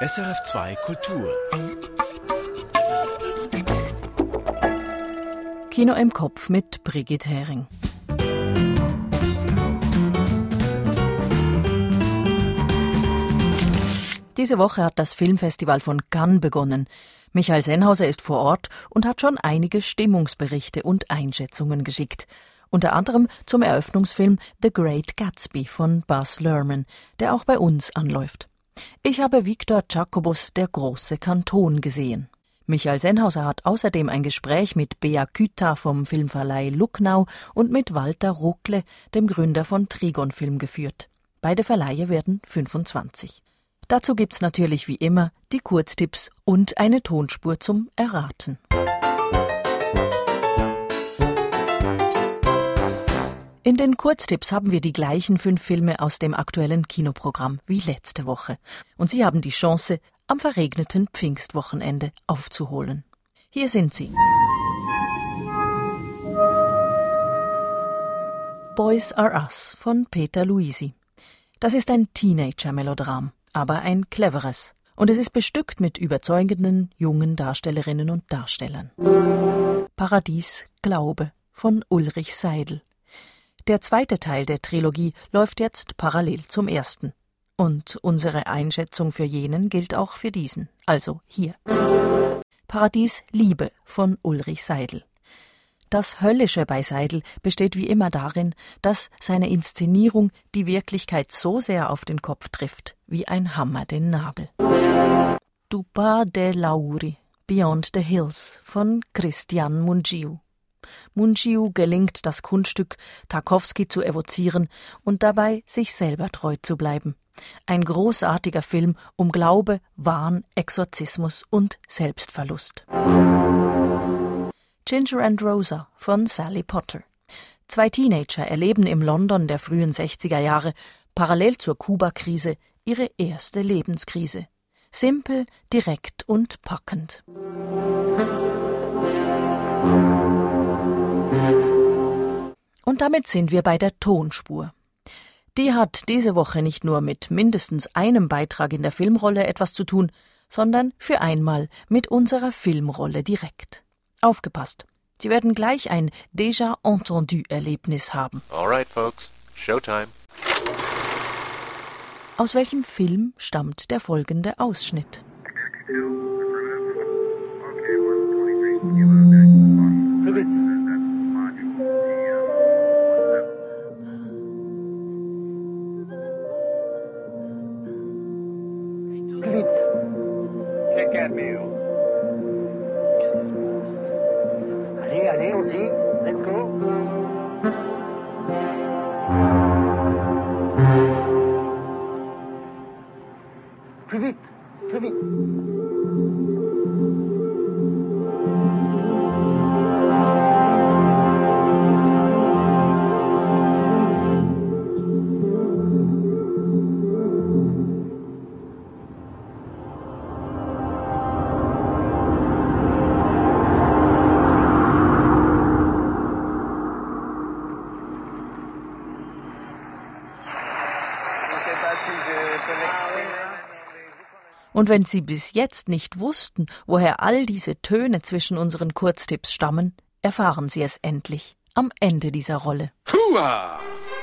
SRF 2 Kultur. Kino im Kopf mit Brigitte Hering. Diese Woche hat das Filmfestival von Cannes begonnen. Michael Sennhauser ist vor Ort und hat schon einige Stimmungsberichte und Einschätzungen geschickt. Unter anderem zum Eröffnungsfilm The Great Gatsby von Baz Luhrmann, der auch bei uns anläuft. Ich habe Victor Jacobus Der große Kanton gesehen. Michael Sennhauser hat außerdem ein Gespräch mit Bea Küta vom Filmverleih Lucknow und mit Walter Ruckle, dem Gründer von Trigon Film, geführt. Beide Verleihe werden 25. Dazu gibt's natürlich wie immer die Kurztipps und eine Tonspur zum Erraten. In den Kurztipps haben wir die gleichen 5 Filme aus dem aktuellen Kinoprogramm wie letzte Woche. Und Sie haben die Chance, am verregneten Pfingstwochenende aufzuholen. Hier sind sie. Boys Are Us von Peter Luisi. Das ist ein Teenager-Melodram, aber ein cleveres. Und es ist bestückt mit überzeugenden jungen Darstellerinnen und Darstellern. Paradies Glaube von Ulrich Seidel. Der zweite Teil der Trilogie läuft jetzt parallel zum ersten. Und unsere Einschätzung für jenen gilt auch für diesen. Also hier. Paradies Liebe von Ulrich Seidel. Das Höllische bei Seidel besteht wie immer darin, dass seine Inszenierung die Wirklichkeit so sehr auf den Kopf trifft, wie ein Hammer den Nagel. Dupa de Lauri, Beyond the Hills von Christian Mungiu. Mungiu gelingt das Kunststück, Tarkowski zu evozieren und dabei sich selber treu zu bleiben. Ein großartiger Film um Glaube, Wahn, Exorzismus und Selbstverlust. Ginger and Rosa von Sally Potter. 2 Teenager erleben im London der frühen 60er Jahre parallel zur Kuba-Krise ihre erste Lebenskrise. Simpel, direkt und packend. Und damit sind wir bei der Tonspur. Die hat diese Woche nicht nur mit mindestens einem Beitrag in der Filmrolle etwas zu tun, sondern für einmal mit unserer Filmrolle direkt. Aufgepasst, Sie werden gleich ein Déjà Entendu-Erlebnis haben. Alright, folks, Showtime. Aus welchem Film stammt der folgende Ausschnitt? Allez, on y, let's go. Plus vite, plus vite. Und wenn Sie bis jetzt nicht wussten, woher all diese Töne zwischen unseren Kurztipps stammen, erfahren Sie es endlich am Ende dieser Rolle. Hua!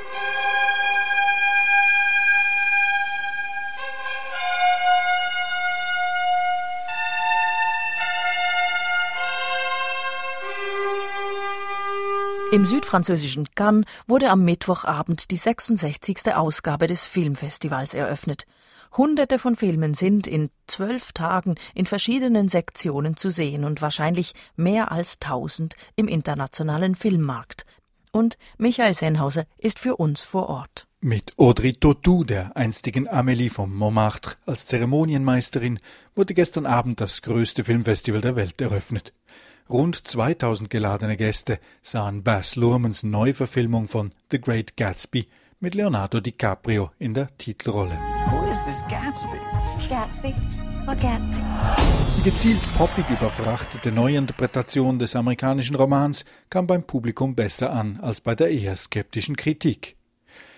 Im südfranzösischen Cannes wurde am Mittwochabend die 66. Ausgabe des Filmfestivals eröffnet. Hunderte von Filmen sind in 12 Tagen in verschiedenen Sektionen zu sehen und wahrscheinlich mehr als 1000 im internationalen Filmmarkt. Und Michael Sennhauser ist für uns vor Ort. Mit Audrey Tautou, der einstigen Amélie von Montmartre, als Zeremonienmeisterin, wurde gestern Abend das größte Filmfestival der Welt eröffnet. Rund 2000 geladene Gäste sahen Baz Luhrmanns Neuverfilmung von The Great Gatsby mit Leonardo DiCaprio in der Titelrolle. Who is this Gatsby? Gatsby? What Gatsby? Die gezielt poppig überfrachtete Neuinterpretation des amerikanischen Romans kam beim Publikum besser an als bei der eher skeptischen Kritik.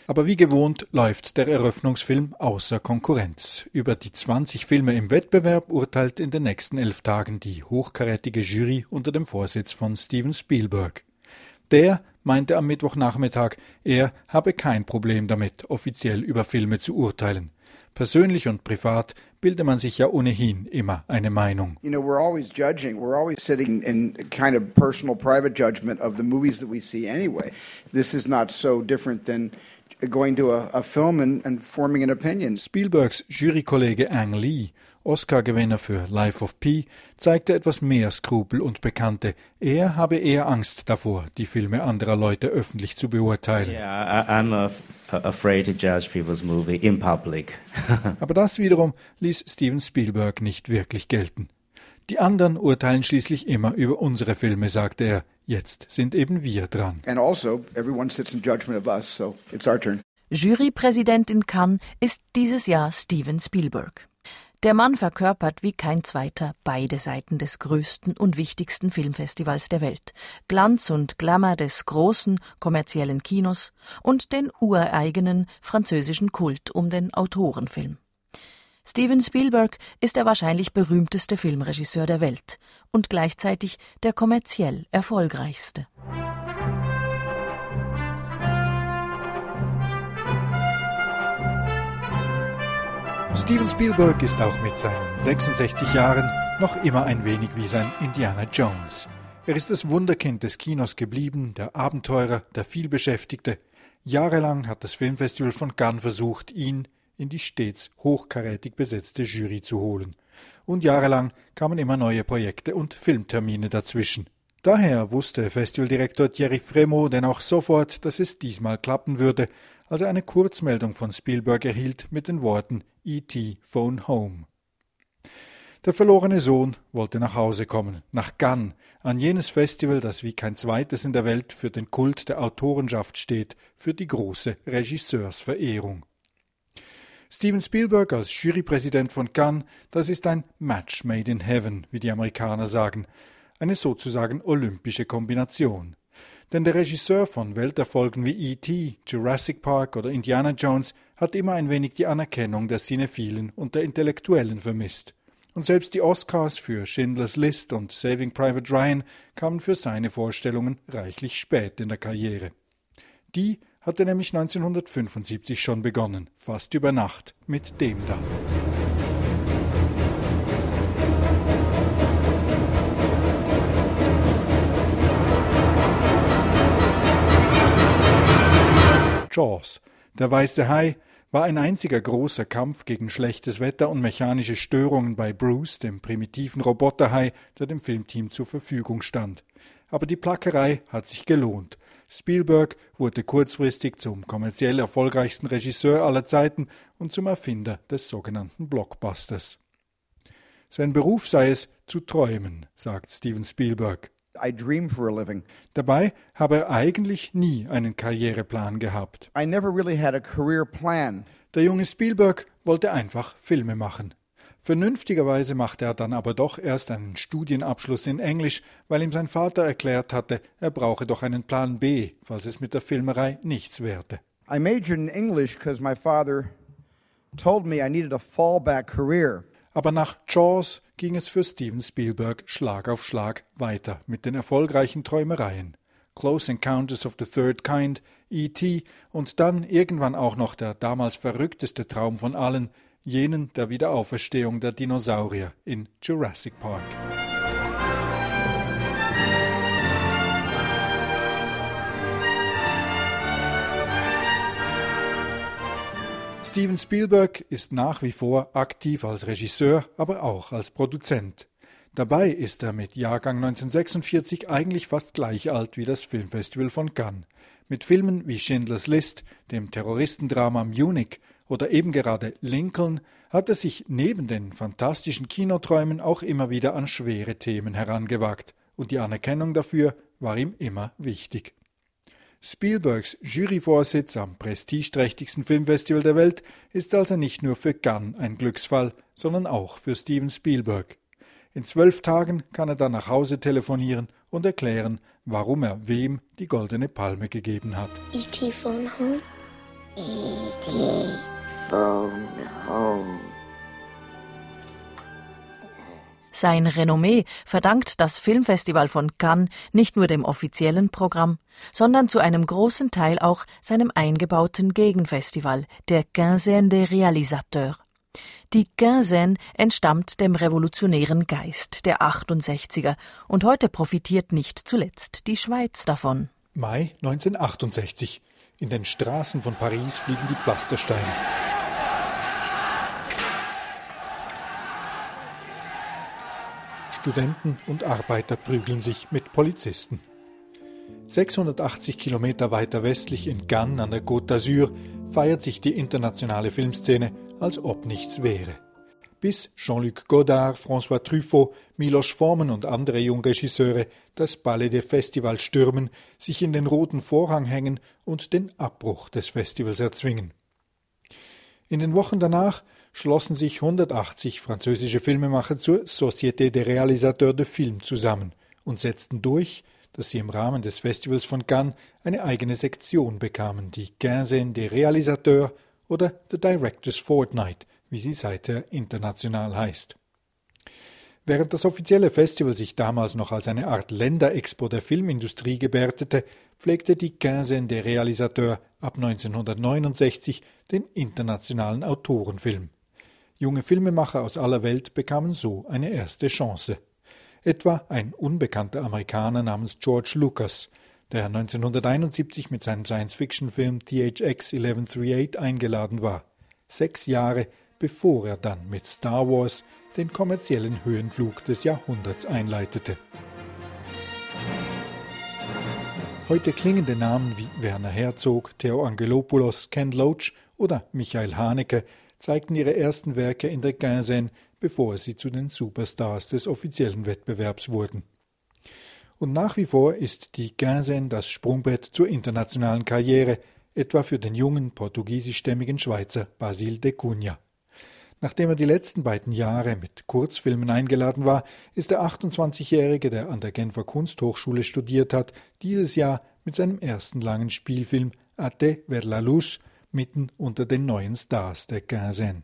Aber wie gewohnt läuft der Eröffnungsfilm außer Konkurrenz. Über die 20 Filme im Wettbewerb urteilt in den nächsten 11 Tagen die hochkarätige Jury unter dem Vorsitz von Steven Spielberg. Der meinte am Mittwochnachmittag, er habe kein Problem damit, offiziell über Filme zu urteilen. Persönlich und privat bildet man sich ja ohnehin immer eine Meinung. You know, we're always judging. We're always sitting in kind of personal, private judgment of the movies that we see anyway. This is not so different than going to a film and forming an opinion. Spielbergs Jurykollege Ang Lee, Oscar-Gewinner für Life of Pi, zeigte etwas mehr Skrupel und bekannte, er habe eher Angst davor, die Filme anderer Leute öffentlich zu beurteilen. Yeah, I'm afraid to judge people's movie in public. Aber das wiederum ließ Steven Spielberg nicht wirklich gelten. Die anderen urteilen schließlich immer über unsere Filme, sagte er. Jetzt sind eben wir dran. And also, everyone sits in judgment of us, so it's our turn. Jurypräsident in Cannes ist dieses Jahr Steven Spielberg. Der Mann verkörpert wie kein zweiter beide Seiten des größten und wichtigsten Filmfestivals der Welt. Glanz und Glamour des großen, kommerziellen Kinos und den ureigenen französischen Kult um den Autorenfilm. Steven Spielberg ist der wahrscheinlich berühmteste Filmregisseur der Welt und gleichzeitig der kommerziell erfolgreichste. Steven Spielberg ist auch mit seinen 66 Jahren noch immer ein wenig wie sein Indiana Jones. Er ist das Wunderkind des Kinos geblieben, der Abenteurer, der Vielbeschäftigte. Jahrelang hat das Filmfestival von Cannes versucht, ihn in die stets hochkarätig besetzte Jury zu holen. Und jahrelang kamen immer neue Projekte und Filmtermine dazwischen. Daher wusste Festivaldirektor Thierry Frémaux denn auch sofort, dass es diesmal klappen würde, als er eine Kurzmeldung von Spielberg erhielt mit den Worten E.T. Phone Home. Der verlorene Sohn wollte nach Hause kommen, nach Cannes, an jenes Festival, das wie kein zweites in der Welt für den Kult der Autorenschaft steht, für die große Regisseursverehrung. Steven Spielberg als Jurypräsident von Cannes, das ist ein Match made in heaven, wie die Amerikaner sagen, eine sozusagen olympische Kombination. Denn der Regisseur von Welterfolgen wie E.T., Jurassic Park oder Indiana Jones hat immer ein wenig die Anerkennung der Cinephilen und der Intellektuellen vermisst. Und selbst die Oscars für Schindlers List und Saving Private Ryan kamen für seine Vorstellungen reichlich spät in der Karriere. Die hatte nämlich 1975 schon begonnen, fast über Nacht, mit dem da. Jaws, der weiße Hai, war ein einziger großer Kampf gegen schlechtes Wetter und mechanische Störungen bei Bruce, dem primitiven Roboterhai, der dem Filmteam zur Verfügung stand. Aber die Plackerei hat sich gelohnt. Spielberg wurde kurzfristig zum kommerziell erfolgreichsten Regisseur aller Zeiten und zum Erfinder des sogenannten Blockbusters. Sein Beruf sei es, zu träumen, sagt Steven Spielberg. I dream for a living. Dabei habe er eigentlich nie einen Karriereplan gehabt. I never really had a career plan. Der junge Spielberg wollte einfach Filme machen. Vernünftigerweise machte er dann aber doch erst einen Studienabschluss in Englisch, weil ihm sein Vater erklärt hatte, er brauche doch einen Plan B, falls es mit der Filmerei nichts werde. I majored in English because my father told me I needed a fallback career. Aber nach Jaws ging es für Steven Spielberg Schlag auf Schlag weiter mit den erfolgreichen Träumereien. Close Encounters of the Third Kind, E.T. und dann irgendwann auch noch der damals verrückteste Traum von allen, jenen der Wiederauferstehung der Dinosaurier in Jurassic Park. Steven Spielberg ist nach wie vor aktiv als Regisseur, aber auch als Produzent. Dabei ist er mit Jahrgang 1946 eigentlich fast gleich alt wie das Filmfestival von Cannes. Mit Filmen wie Schindlers List, dem Terroristendrama Munich oder eben gerade Lincoln hat er sich neben den fantastischen Kinoträumen auch immer wieder an schwere Themen herangewagt und die Anerkennung dafür war ihm immer wichtig. Spielbergs Juryvorsitz am prestigeträchtigsten Filmfestival der Welt ist also nicht nur für Cannes ein Glücksfall, sondern auch für Steven Spielberg. In 12 Tagen kann er dann nach Hause telefonieren und erklären, warum er wem die Goldene Palme gegeben hat. E.T. phone home? E.T. Phone Home. Sein Renommee verdankt das Filmfestival von Cannes nicht nur dem offiziellen Programm, sondern zu einem großen Teil auch seinem eingebauten Gegenfestival, der Quinzaine des Réalisateurs. Die Quinzaine entstammt dem revolutionären Geist der 68er und heute profitiert nicht zuletzt die Schweiz davon. Mai 1968. In den Straßen von Paris fliegen die Pflastersteine. Studenten und Arbeiter prügeln sich mit Polizisten. 680 Kilometer weiter westlich in Cannes an der Côte d'Azur feiert sich die internationale Filmszene, als ob nichts wäre. Bis Jean-Luc Godard, François Truffaut, Milos Forman und andere Jungregisseure das Palais des Festivals stürmen, sich in den roten Vorhang hängen und den Abbruch des Festivals erzwingen. In den Wochen danach schlossen sich 180 französische Filmemacher zur Société des Réalisateurs de Film zusammen und setzten durch, dass sie im Rahmen des Festivals von Cannes eine eigene Sektion bekamen, die Quinzaine des Réalisateurs oder The Directors Fortnight, wie sie seither international heißt. Während das offizielle Festival sich damals noch als eine Art Länderexpo der Filmindustrie gebärdete, pflegte die Quinzaine des Réalisateurs ab 1969 den internationalen Autorenfilm. Junge Filmemacher aus aller Welt bekamen so eine erste Chance. Etwa ein unbekannter Amerikaner namens George Lucas, der 1971 mit seinem Science-Fiction-Film THX 1138 eingeladen war, 6 Jahre bevor er dann mit Star Wars den kommerziellen Höhenflug des Jahrhunderts einleitete. Heute klingende Namen wie Werner Herzog, Theo Angelopoulos, Ken Loach oder Michael Haneke zeigten ihre ersten Werke in der Quinzaine, bevor sie zu den Superstars des offiziellen Wettbewerbs wurden. Und nach wie vor ist die Quinzaine das Sprungbrett zur internationalen Karriere, etwa für den jungen portugiesischstämmigen Schweizer Basile de Cunha. Nachdem er die letzten beiden Jahre mit Kurzfilmen eingeladen war, ist der 28-Jährige, der an der Genfer Kunsthochschule studiert hat, dieses Jahr mit seinem ersten langen Spielfilm Ate vers la luz mitten unter den neuen Stars der Quinzaine.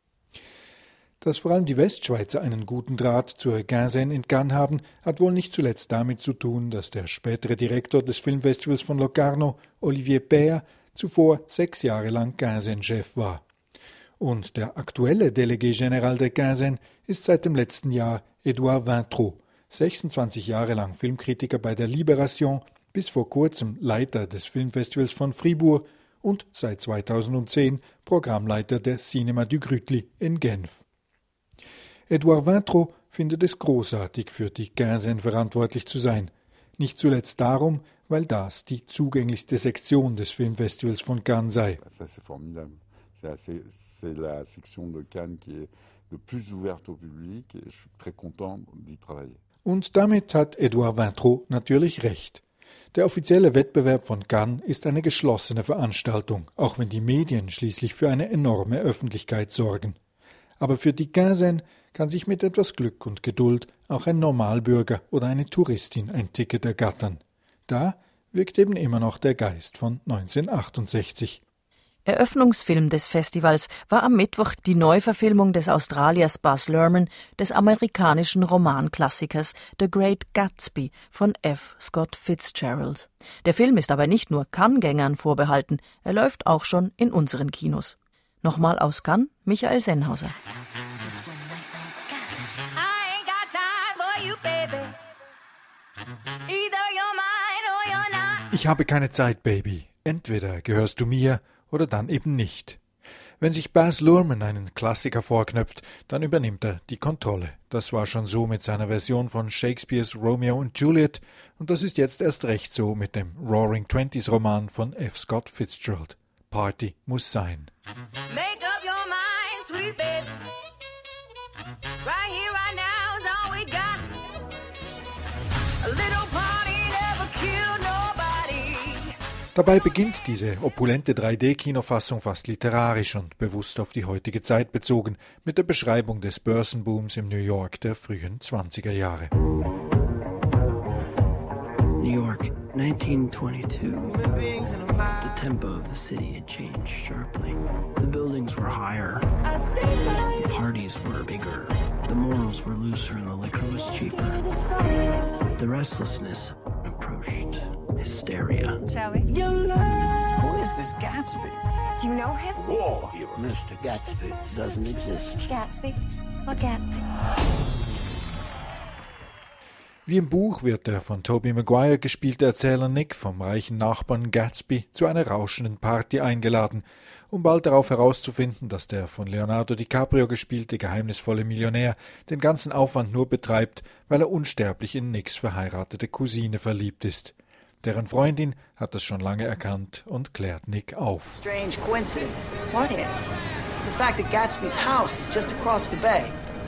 Dass vor allem die Westschweizer einen guten Draht zur Quinzaine in Cannes haben, hat wohl nicht zuletzt damit zu tun, dass der spätere Direktor des Filmfestivals von Locarno, Olivier Payer, zuvor 6 Jahre lang Quinzaine-Chef war. Und der aktuelle Délégué Général der Quinzaine ist seit dem letzten Jahr Edouard Vintraud, 26 Jahre lang Filmkritiker bei der Libération, bis vor kurzem Leiter des Filmfestivals von Fribourg und seit 2010 Programmleiter der Cinéma du Grütli in Genf. Edouard Vintraud findet es großartig, für die Quinzaine verantwortlich zu sein. Nicht zuletzt darum, weil das die zugänglichste Sektion des Filmfestivals von Cannes sei. Ça, c'est formidable. C'est la section de Cannes qui est le plus ouverte au public et je suis très content d'y travailler. Und damit hat Edouard Vintraud natürlich recht. Der offizielle Wettbewerb von Cannes ist eine geschlossene Veranstaltung, auch wenn die Medien schließlich für eine enorme Öffentlichkeit sorgen. Aber für die Quinzaine kann sich mit etwas Glück und Geduld auch ein Normalbürger oder eine Touristin ein Ticket ergattern. Da wirkt eben immer noch der Geist von 1968. Eröffnungsfilm des Festivals war am Mittwoch die Neuverfilmung des Australiers Baz Luhrmann des amerikanischen Romanklassikers The Great Gatsby von F. Scott Fitzgerald. Der Film ist aber nicht nur Cannes-Gängern vorbehalten, er läuft auch schon in unseren Kinos. Nochmal aus Cannes, Michael Sennhauser. Ich habe keine Zeit, Baby. Entweder gehörst du mir oder dann eben nicht. Wenn sich Baz Luhrmann einen Klassiker vorknöpft, dann übernimmt er die Kontrolle. Das war schon so mit seiner Version von Shakespeares Romeo und Juliet und das ist jetzt erst recht so mit dem Roaring Twenties Roman von F. Scott Fitzgerald. Party muss sein. Make up your mind, sweet baby. Right here, right now is all we got. A little party never killed nobody. Dabei beginnt diese opulente 3D-Kinofassung fast literarisch und bewusst auf die heutige Zeit bezogen, mit der Beschreibung des Börsenbooms im New York der frühen 20er Jahre. New York. 1922. The tempo of the city had changed sharply. The buildings were higher. The parties were bigger. The morals were looser and the liquor was cheaper. The restlessness approached hysteria. Shall we? Who is this Gatsby? Do you know him? War hero. Mr. Gatsby doesn't exist. Gatsby? What Gatsby? Wie im Buch wird der von Tobey Maguire gespielte Erzähler Nick vom reichen Nachbarn Gatsby zu einer rauschenden Party eingeladen, um bald darauf herauszufinden, dass der von Leonardo DiCaprio gespielte geheimnisvolle Millionär den ganzen Aufwand nur betreibt, weil er unsterblich in Nicks verheiratete Cousine verliebt ist. Deren Freundin hat das schon lange erkannt und klärt Nick auf. Strange coincidence. What is? The fact that Gatsby's house is just across the bay.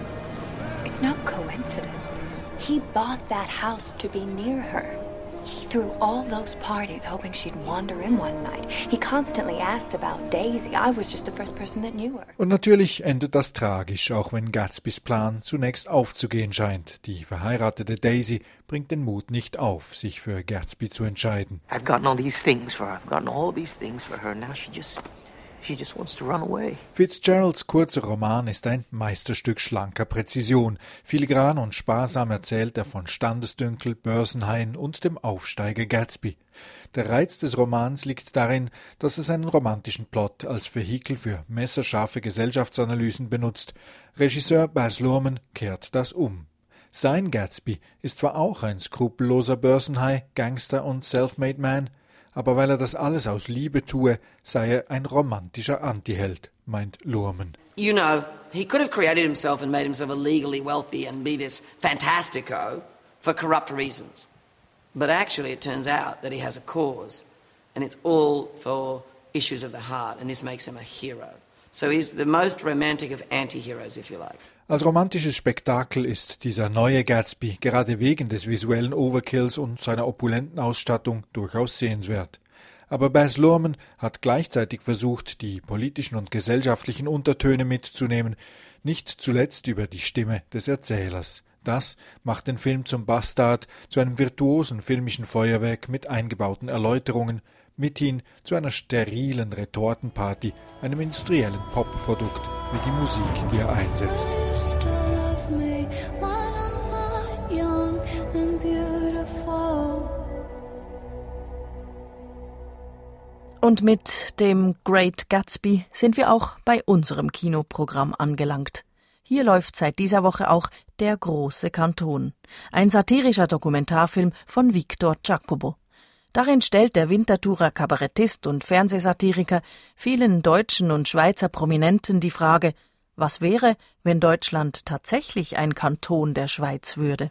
It's not coincidence. He bought that house to be near her. He threw all those parties hoping she'd wander in one night. He constantly asked about Daisy. I was just the first person that knew her. Und natürlich endet das tragisch, auch wenn Gatsbys Plan zunächst aufzugehen scheint. Die verheiratete Daisy bringt den Mut nicht auf, sich für Gatsby zu entscheiden. I've gotten all these things for her. I've gotten all these things for her. Now she just wants to run away. Fitzgeralds kurzer Roman ist ein Meisterstück schlanker Präzision. Filigran und sparsam erzählt er von Standesdünkel, Börsenhaien und dem Aufsteiger Gatsby. Der Reiz des Romans liegt darin, dass es einen romantischen Plot als Vehikel für messerscharfe Gesellschaftsanalysen benutzt. Regisseur Baz Luhrmann kehrt das um. Sein Gatsby ist zwar auch ein skrupelloser Börsenhai, Gangster und Self-Made Man, aber weil er das alles aus Liebe tue, sei er ein romantischer Antiheld, meint Luhrmann. You know, he could have created himself and made himself illegally wealthy and be this fantastico for corrupt reasons. But actually it turns out that he has a cause, and it's all for issues of the heart, and this makes him a hero. So he's the most romantic of anti-heroes, if you like. Als romantisches Spektakel ist dieser neue Gatsby gerade wegen des visuellen Overkills und seiner opulenten Ausstattung durchaus sehenswert. Aber Baz Luhrmann hat gleichzeitig versucht, die politischen und gesellschaftlichen Untertöne mitzunehmen, nicht zuletzt über die Stimme des Erzählers. Das macht den Film zum Bastard, zu einem virtuosen filmischen Feuerwerk mit eingebauten Erläuterungen, mithin zu einer sterilen Retortenparty, einem industriellen Popprodukt, wie die Musik, die er einsetzt. Und mit dem Great Gatsby sind wir auch bei unserem Kinoprogramm angelangt. Hier läuft seit dieser Woche auch Der große Kanton, ein satirischer Dokumentarfilm von Victor Giacobo. Darin stellt der Winterthurer Kabarettist und Fernsehsatiriker vielen deutschen und Schweizer Prominenten die Frage, was wäre, wenn Deutschland tatsächlich ein Kanton der Schweiz würde?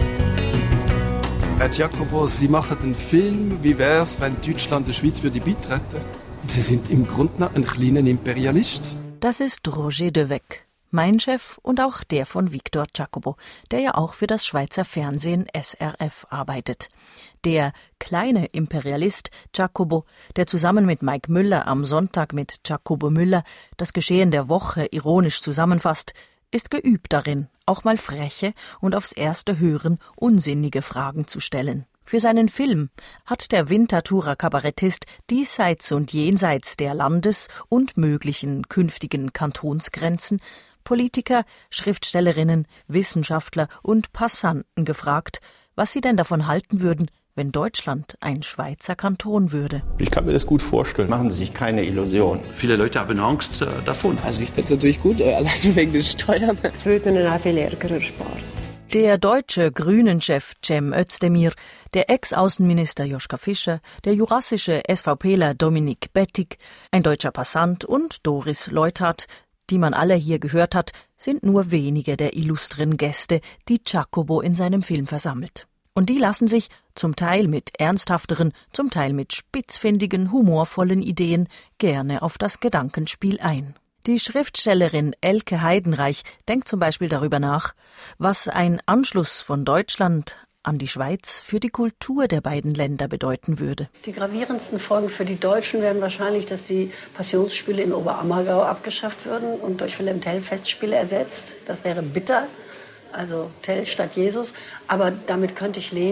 Herr Giacobo, Sie machen einen Film, wie wär's, wenn Deutschland der Schweiz würde beitreten? Sie sind im Grunde ein kleiner Imperialist. Das ist Roger Devecq, mein Chef und auch der von Victor Giacobo, der ja auch für das Schweizer Fernsehen SRF arbeitet. Der kleine Imperialist Giacobo, der zusammen mit Mike Müller am Sonntag mit Giacobo Müller das Geschehen der Woche ironisch zusammenfasst, ist geübt darin, auch mal freche und aufs erste Hören unsinnige Fragen zu stellen. Für seinen Film hat der Winterthurer Kabarettist diesseits und jenseits der Landes- und möglichen künftigen Kantonsgrenzen Politiker, Schriftstellerinnen, Wissenschaftler und Passanten gefragt, was sie denn davon halten würden, wenn Deutschland ein Schweizer Kanton würde. Ich kann mir das gut vorstellen. Machen Sie sich keine Illusionen. Viele Leute haben Angst davon. Also ich finde es natürlich gut, allein wegen den Steuern. Es würde Ihnen auch viel Ärger erspart. Der deutsche Grünen-Chef Cem Özdemir, der Ex-Außenminister Joschka Fischer, der jurassische SVPler Dominik Bettig, ein deutscher Passant und Doris Leuthard, die man alle hier gehört hat, sind nur wenige der illustren Gäste, die Giacobo in seinem Film versammelt. Und die lassen sich zum Teil mit ernsthafteren, zum Teil mit spitzfindigen, humorvollen Ideen gerne auf das Gedankenspiel ein. Die Schriftstellerin Elke Heidenreich denkt zum Beispiel darüber nach, was ein Anschluss von Deutschland an die Schweiz für die Kultur der beiden Länder bedeuten würde. Die gravierendsten Folgen für die Deutschen wären wahrscheinlich, dass die Passionsspiele in Oberammergau abgeschafft würden und durch Wilhelm Tell Festspiele ersetzt. Das wäre bitter, also Tell statt Jesus, aber damit könnte ich leben.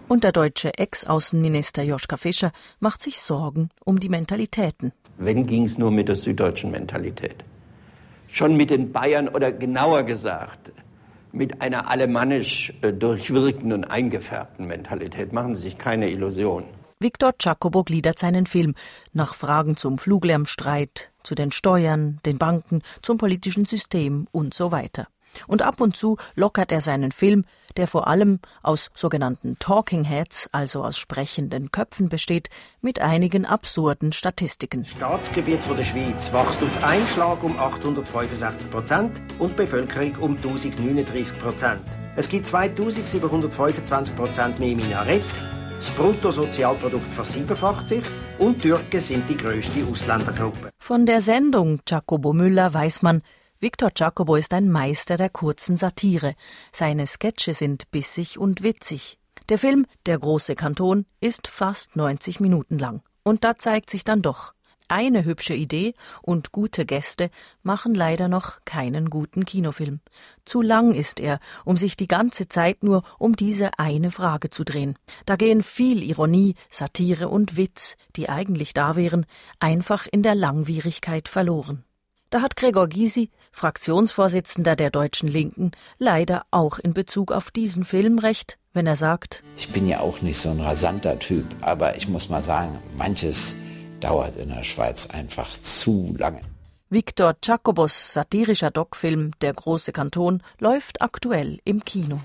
Und der deutsche Ex-Außenminister Joschka Fischer macht sich Sorgen um die Mentalitäten. Wenn ging es nur mit der süddeutschen Mentalität. Schon mit den Bayern oder genauer gesagt mit einer alemannisch durchwirkten und eingefärbten Mentalität. Machen Sie sich keine Illusionen. Victor Giacobo gliedert seinen Film nach Fragen zum Fluglärmstreit, zu den Steuern, den Banken, zum politischen System und so weiter. Und ab und zu lockert er seinen Film, der vor allem aus sogenannten Talking Heads, also aus sprechenden Köpfen besteht, mit einigen absurden Statistiken. Staatsgebiet von der Schweiz wächst auf einen Schlag um 865% und die Bevölkerung um 1039%. Es gibt 2725% mehr Minarett, das Bruttosozialprodukt versiebenfacht sich und Türken sind die grösste Ausländergruppe. Von der Sendung Giacobo Müller weiß man, Victor Giacobo ist ein Meister der kurzen Satire. Seine Sketche sind bissig und witzig. Der Film Der große Kanton ist fast 90 Minuten lang. Und da zeigt sich dann doch, eine hübsche Idee und gute Gäste machen leider noch keinen guten Kinofilm. Zu lang ist er, um sich die ganze Zeit nur um diese eine Frage zu drehen. Da gehen viel Ironie, Satire und Witz, die eigentlich da wären, einfach in der Langwierigkeit verloren. Da hat Gregor Gysi, Fraktionsvorsitzender der Deutschen Linken, leider auch in Bezug auf diesen Film recht, wenn er sagt: Ich bin ja auch nicht so ein rasanter Typ, aber ich muss mal sagen, manches dauert in der Schweiz einfach zu lange. Victor Giacobos satirischer Doc-Film Der große Kanton läuft aktuell im Kino.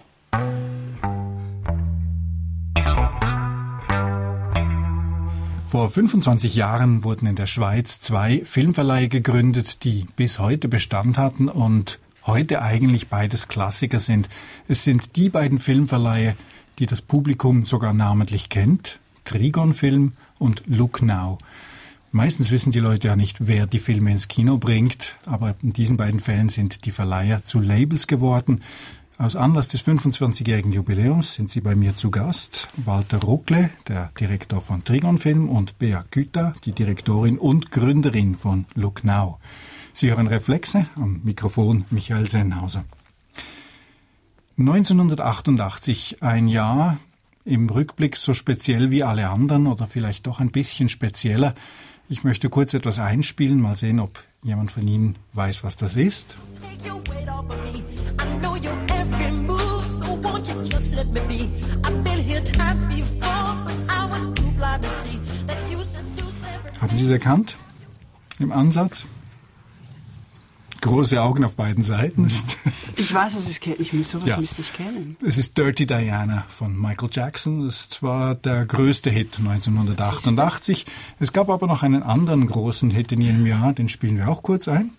Vor 25 Jahren wurden in der Schweiz 2 Filmverleihe gegründet, die bis heute Bestand hatten und heute eigentlich beides Klassiker sind. Es sind die beiden Filmverleihe, die das Publikum sogar namentlich kennt, Trigon Film und Look Now. Meistens wissen die Leute ja nicht, wer die Filme ins Kino bringt, aber in diesen beiden Fällen sind die Verleiher zu Labels geworden. Aus Anlass des 25-jährigen Jubiläums sind Sie bei mir zu Gast. Walter Ruckle, der Direktor von Trigon Film, und Bea Güter, die Direktorin und Gründerin von Look Now. Sie hören Reflexe, am Mikrofon Michael Sennhauser. 1988, ein Jahr im Rückblick so speziell wie alle anderen oder vielleicht doch ein bisschen spezieller. Ich möchte kurz etwas einspielen, mal sehen, ob jemand von Ihnen weiß, was das ist. Haben Sie es erkannt? Im Ansatz? Große Augen auf beiden Seiten. Ich weiß, was es ist. Sowas müsste ich kennen. Es ist Dirty Diana von Michael Jackson. Es war der größte Hit 1988. Es gab aber noch einen anderen großen Hit in jenem Jahr. Den spielen wir auch kurz ein.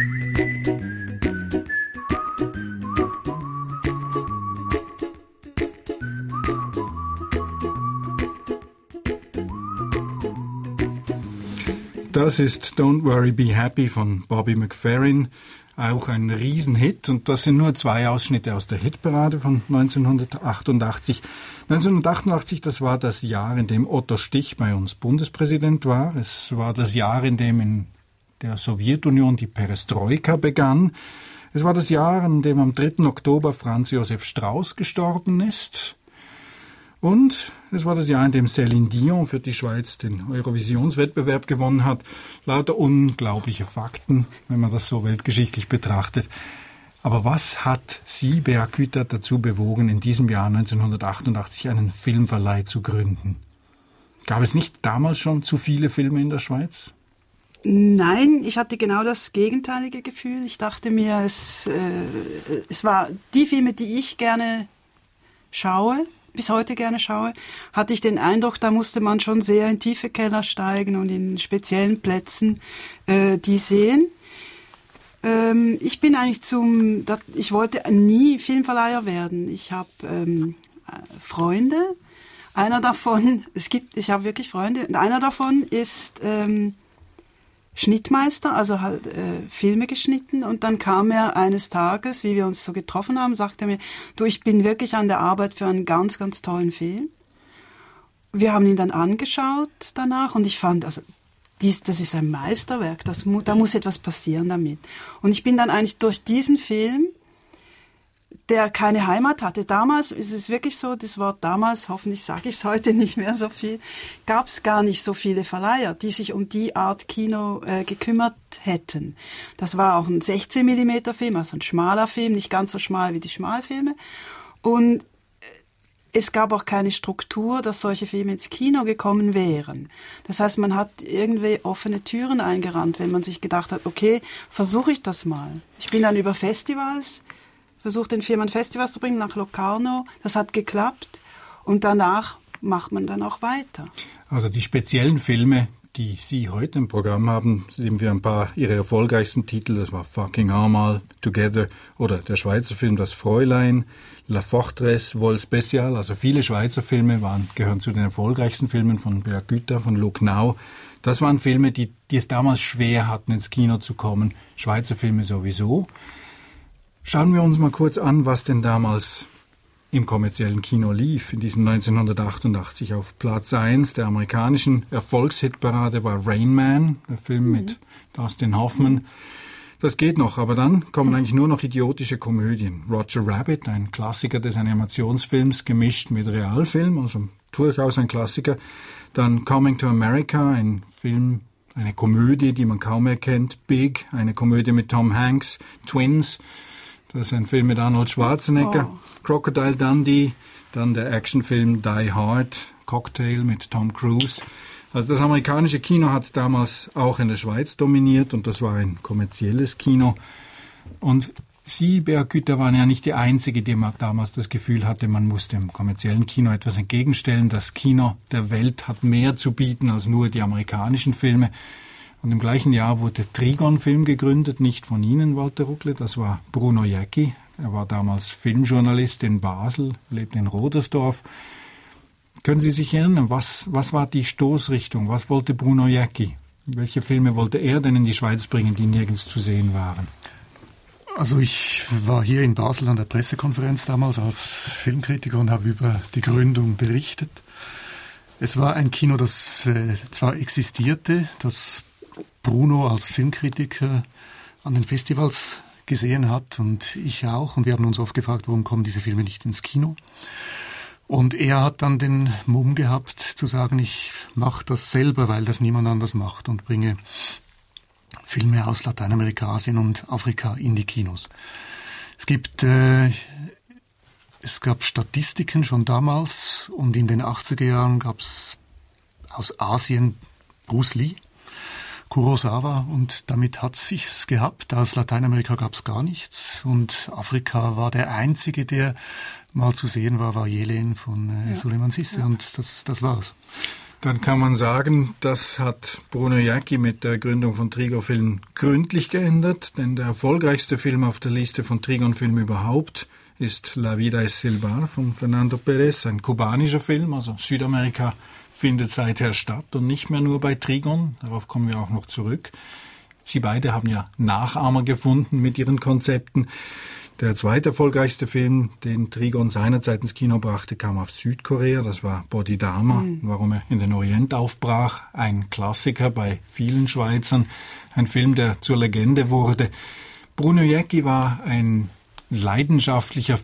Das ist Don't Worry, Be Happy von Bobby McFerrin, auch ein Riesenhit. Und das sind nur 2 Ausschnitte aus der Hitparade von 1988. 1988, das war das Jahr, in dem Otto Stich bei uns Bundespräsident war. Es war das Jahr, in dem in der Sowjetunion die Perestroika begann. Es war das Jahr, in dem am 3. Oktober Franz Josef Strauß gestorben ist. Und es war das Jahr, in dem Céline Dion für die Schweiz den Eurovisionswettbewerb gewonnen hat. Lauter unglaubliche Fakten, wenn man das so weltgeschichtlich betrachtet. Aber was hat Sie, Bea Güter, dazu bewogen, in diesem Jahr 1988 einen Filmverleih zu gründen? Gab es nicht damals schon zu viele Filme in der Schweiz? Nein, ich hatte genau das gegenteilige Gefühl. Ich dachte mir, es war die Filme, die ich gerne schaue, bis heute gerne schaue, hatte ich den Eindruck, da musste man schon sehr in tiefe Keller steigen und in speziellen Plätzen die sehen. Ich bin eigentlich ich wollte nie Filmverleiher werden. Ich habe Freunde, einer davon, ich habe wirklich Freunde, und einer davon ist Schnittmeister, also halt Filme geschnitten, und dann kam er eines Tages, wie wir uns so getroffen haben, sagte er mir, du, ich bin wirklich an der Arbeit für einen ganz, ganz tollen Film. Wir haben ihn dann angeschaut danach und ich fand, also das ist ein Meisterwerk, da muss etwas passieren damit. Und ich bin dann eigentlich durch diesen Film der keine Heimat hatte. Damals ist es wirklich so, das Wort damals, hoffentlich sage ich es heute nicht mehr so viel, gab es gar nicht so viele Verleiher, die sich um die Art Kino gekümmert hätten. Das war auch ein 16mm Film, also ein schmaler Film, nicht ganz so schmal wie die Schmalfilme. Und es gab auch keine Struktur, dass solche Filme ins Kino gekommen wären. Das heißt, man hat irgendwie offene Türen eingerannt, wenn man sich gedacht hat, okay, versuche ich das mal. Ich bin dann über Festivals, versuche den Film an Festivals zu bringen, nach Locarno. Das hat geklappt und danach macht man dann auch weiter. Also die speziellen Filme, die Sie heute im Programm haben, sehen wir ein paar Ihrer erfolgreichsten Titel. Das war Fucking Amal, Together oder der Schweizer Film Das Fräulein, La Forteresse, Vol Special. Also viele Schweizer Filme gehören zu den erfolgreichsten Filmen von Beat Güter, von Luc Nau. Das waren Filme, die es damals schwer hatten, ins Kino zu kommen. Schweizer Filme sowieso. Schauen wir uns mal kurz an, was denn damals im kommerziellen Kino lief. In diesem 1988 auf Platz 1 der amerikanischen Erfolgshitparade war Rain Man, der Film mit Dustin Hoffman. Das geht noch, aber dann kommen eigentlich nur noch idiotische Komödien. Roger Rabbit, ein Klassiker des Animationsfilms, gemischt mit Realfilm, also durchaus ein Klassiker. Dann Coming to America, ein Film, eine Komödie, die man kaum erkennt. Big, eine Komödie mit Tom Hanks. Twins, das ist ein Film mit Arnold Schwarzenegger. Crocodile Dundee, dann der Actionfilm Die Hard, Cocktail mit Tom Cruise. Also das amerikanische Kino hat damals auch in der Schweiz dominiert und das war ein kommerzielles Kino. Und Sie, Beat Güter, waren ja nicht die Einzige, die damals das Gefühl hatte, man muss dem kommerziellen Kino etwas entgegenstellen. Das Kino der Welt hat mehr zu bieten als nur die amerikanischen Filme. Und im gleichen Jahr wurde Trigon Film gegründet, nicht von Ihnen, Walter Ruckle, das war Bruno Jäcki. Er war damals Filmjournalist in Basel, lebte in Rodersdorf. Können Sie sich erinnern, was war die Stoßrichtung? Was wollte Bruno Jäcki? Welche Filme wollte er denn in die Schweiz bringen, die nirgends zu sehen waren? Also ich war hier in Basel an der Pressekonferenz damals als Filmkritiker und habe über die Gründung berichtet. Es war ein Kino, das zwar existierte, das Bruno als Filmkritiker an den Festivals gesehen hat und ich auch. Und wir haben uns oft gefragt, warum kommen diese Filme nicht ins Kino? Und er hat dann den Mumm gehabt zu sagen, ich mache das selber, weil das niemand anders macht und bringe Filme aus Lateinamerika, Asien und Afrika in die Kinos. Es gab Statistiken schon damals und in den 80er Jahren gab es aus Asien Bruce Lee, Kurosawa und damit hat sich's gehabt. Aus Lateinamerika gab es gar nichts und Afrika war der einzige, der mal zu sehen war Yelen von Suleiman Sisse und das war's. Dann kann man sagen, das hat Bruno Jäcki mit der Gründung von Trigon Film gründlich geändert, denn der erfolgreichste Film auf der Liste von Trigon Film überhaupt ist La Vida es Silbar von Fernando Pérez, ein kubanischer Film, also Südamerika findet seither statt und nicht mehr nur bei Trigon, darauf kommen wir auch noch zurück. Sie beide haben ja Nachahmer gefunden mit ihren Konzepten. Der zweiterfolgreichste Film, den Trigon seinerzeit ins Kino brachte, kam aus Südkorea, das war Bodhidharma, warum er in den Orient aufbrach, ein Klassiker bei vielen Schweizern, ein Film, der zur Legende wurde. Bruno Jäcki war ein leidenschaftlicher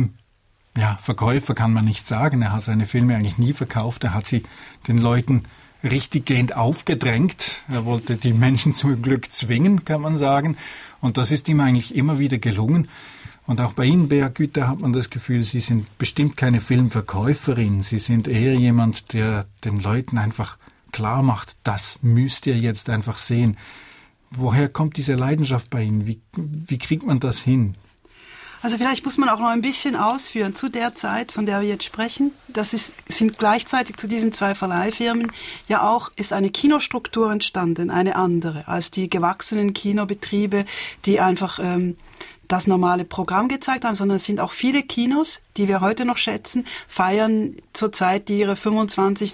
Verkäufer kann man nicht sagen. Er hat seine Filme eigentlich nie verkauft. Er hat sie den Leuten richtiggehend aufgedrängt. Er wollte die Menschen zum Glück zwingen, kann man sagen. Und das ist ihm eigentlich immer wieder gelungen. Und auch bei Ihnen, Beat Güter, hat man das Gefühl, Sie sind bestimmt keine Filmverkäuferin. Sie sind eher jemand, der den Leuten einfach klar macht, das müsst ihr jetzt einfach sehen. Woher kommt diese Leidenschaft bei Ihnen? Wie kriegt man das hin? Also vielleicht muss man auch noch ein bisschen ausführen zu der Zeit, von der wir jetzt sprechen. Sind gleichzeitig zu diesen zwei Verleihfirmen ja auch ist eine Kinostruktur entstanden, eine andere als die gewachsenen Kinobetriebe, die einfach das normale Programm gezeigt haben, sondern es sind auch viele Kinos, die wir heute noch schätzen, feiern zurzeit ihre 25,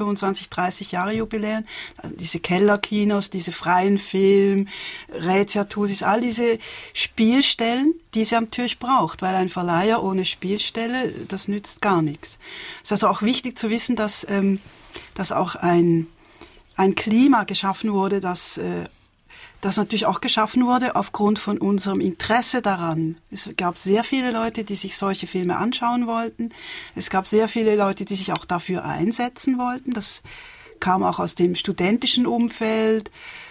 30 Jahre Jubiläen. Also diese Kellerkinos, diese freien Film, Rätsiatusis, all diese Spielstellen, die sie natürlich braucht, weil ein Verleiher ohne Spielstelle, das nützt gar nichts. Es ist also auch wichtig zu wissen, dass auch ein Klima geschaffen wurde, dass das natürlich auch geschaffen wurde aufgrund von unserem Interesse daran. Es gab sehr viele Leute, die sich solche Filme anschauen wollten. Es gab sehr viele Leute, die sich auch dafür einsetzen wollten. Das kam auch aus dem studentischen Umfeld.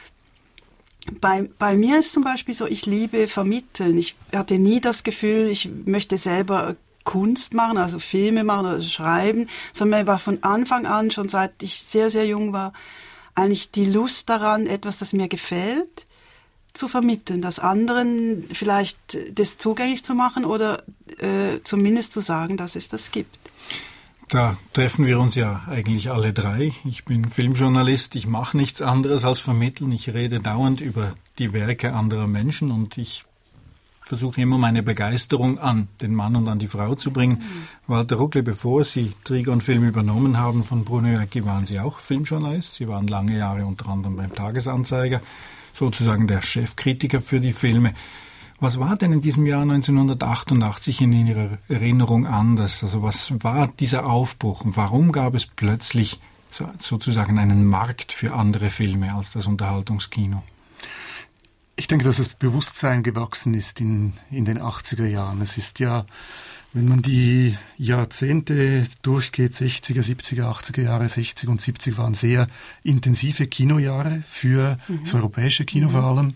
Bei mir ist zum Beispiel so, ich liebe vermitteln. Ich hatte nie das Gefühl, ich möchte selber Kunst machen, also Filme machen oder schreiben, sondern mir war von Anfang an, schon seit ich sehr, sehr jung war, eigentlich die Lust daran, etwas, das mir gefällt, zu vermitteln, das anderen vielleicht das zugänglich zu machen oder zumindest zu sagen, dass es das gibt. Da treffen wir uns ja eigentlich alle drei. Ich bin Filmjournalist, ich mache nichts anderes als vermitteln. Ich rede dauernd über die Werke anderer Menschen und ich versuche immer meine Begeisterung an den Mann und an die Frau zu bringen. Walter Ruckle, bevor Sie Trigon-Film übernommen haben von Bruno Jecki, waren Sie auch Filmjournalist. Sie waren lange Jahre unter anderem beim Tagesanzeiger, sozusagen der Chefkritiker für die Filme. Was war denn in diesem Jahr 1988 in Ihrer Erinnerung anders? Also was war dieser Aufbruch und warum gab es plötzlich sozusagen einen Markt für andere Filme als das Unterhaltungskino? Ich denke, dass das Bewusstsein gewachsen ist in den 80er Jahren. Es ist ja, wenn man die Jahrzehnte durchgeht, 60er, 70er, 80er Jahre, 60 und 70 waren sehr intensive Kinojahre für das europäische Kino vor allem.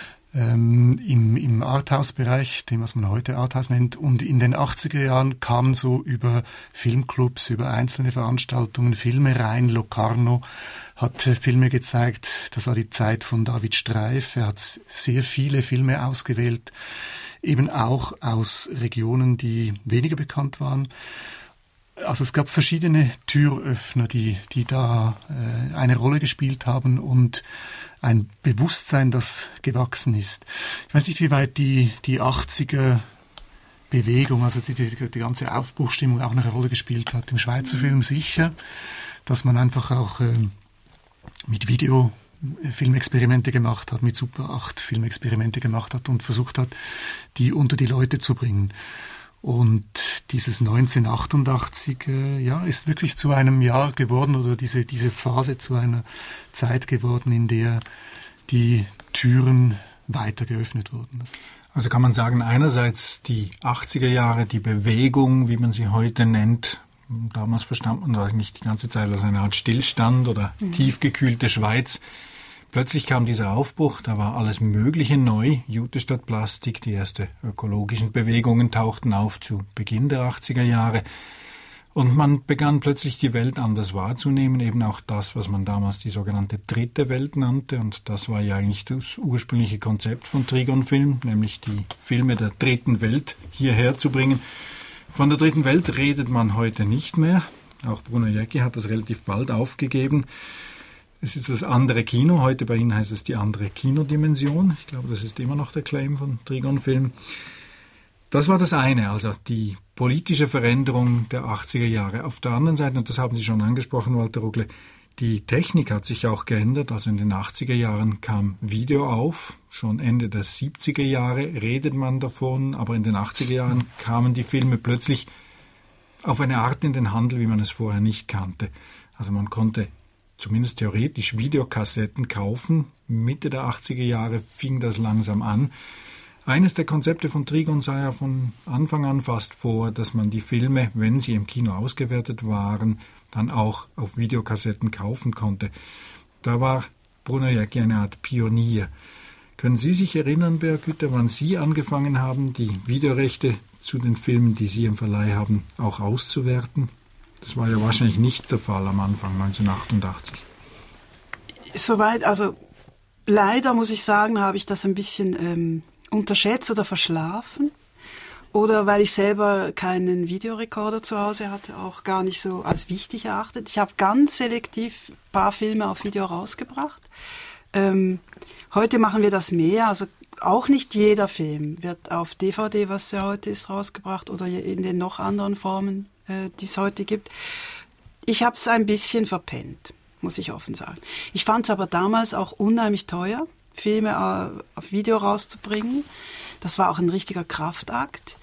Im Arthouse-Bereich, dem was man heute Arthouse nennt, und in den 80er Jahren kamen so über Filmclubs, über einzelne Veranstaltungen Filme rein. Locarno hat Filme gezeigt, das war die Zeit von David Streif, er hat sehr viele Filme ausgewählt, eben auch aus Regionen, die weniger bekannt waren. Also es gab verschiedene Türöffner, die da eine Rolle gespielt haben und ein Bewusstsein, das gewachsen ist. Ich weiß nicht, wie weit die 80er Bewegung, also die ganze Aufbruchstimmung auch eine Rolle gespielt hat. Im Schweizer Film sicher, dass man einfach auch mit Video Filmexperimente gemacht hat, mit Super 8 Filmexperimente gemacht hat und versucht hat, die unter die Leute zu bringen. Und dieses 1988 ist wirklich zu einem Jahr geworden oder diese Phase zu einer Zeit geworden, in der die Türen weiter geöffnet wurden. Also kann man sagen, einerseits die 80er Jahre, die Bewegung, wie man sie heute nennt, damals verstand man eigentlich die ganze Zeit als eine Art Stillstand oder tiefgekühlte Schweiz. Plötzlich kam dieser Aufbruch, da war alles Mögliche neu. Jute statt Plastik, die ersten ökologischen Bewegungen tauchten auf zu Beginn der 80er Jahre. Und man begann plötzlich die Welt anders wahrzunehmen, eben auch das, was man damals die sogenannte dritte Welt nannte. Und das war ja eigentlich das ursprüngliche Konzept von Trigon-Film, nämlich die Filme der dritten Welt hierher zu bringen. Von der dritten Welt redet man heute nicht mehr. Auch Bruno Jecki hat das relativ bald aufgegeben. Es ist das andere Kino. Heute bei Ihnen heißt es die andere Kinodimension. Ich glaube, das ist immer noch der Claim von Trigon-Film. Das war das eine, also die politische Veränderung der 80er Jahre. Auf der anderen Seite, und das haben Sie schon angesprochen, Walter Ruckle, die Technik hat sich auch geändert. Also in den 80er Jahren kam Video auf. Schon Ende der 70er Jahre redet man davon. Aber in den 80er Jahren kamen die Filme plötzlich auf eine Art in den Handel, wie man es vorher nicht kannte. Also man konnte zumindest theoretisch Videokassetten kaufen. Mitte der 80er Jahre fing das langsam an. Eines der Konzepte von Trigon sah ja von Anfang an fast vor, dass man die Filme, wenn sie im Kino ausgewertet waren, dann auch auf Videokassetten kaufen konnte. Da war Bruno Jecki eine Art Pionier. Können Sie sich erinnern, Beat Güter, wann Sie angefangen haben, die Videorechte zu den Filmen, die Sie im Verleih haben, auch auszuwerten? Das war ja wahrscheinlich nicht der Fall am Anfang, 1988. Soweit, also leider muss ich sagen, habe ich das ein bisschen unterschätzt oder verschlafen. Oder weil ich selber keinen Videorekorder zu Hause hatte, auch gar nicht so als wichtig erachtet. Ich habe ganz selektiv ein paar Filme auf Video rausgebracht. Heute machen wir das mehr, also auch nicht jeder Film wird auf DVD, was ja heute ist, rausgebracht oder in den noch anderen Formen, die es heute gibt. Ich habe es ein bisschen verpennt, muss ich offen sagen. Ich fand es aber damals auch unheimlich teuer, Filme auf Video rauszubringen. Das war auch ein richtiger Kraftakt.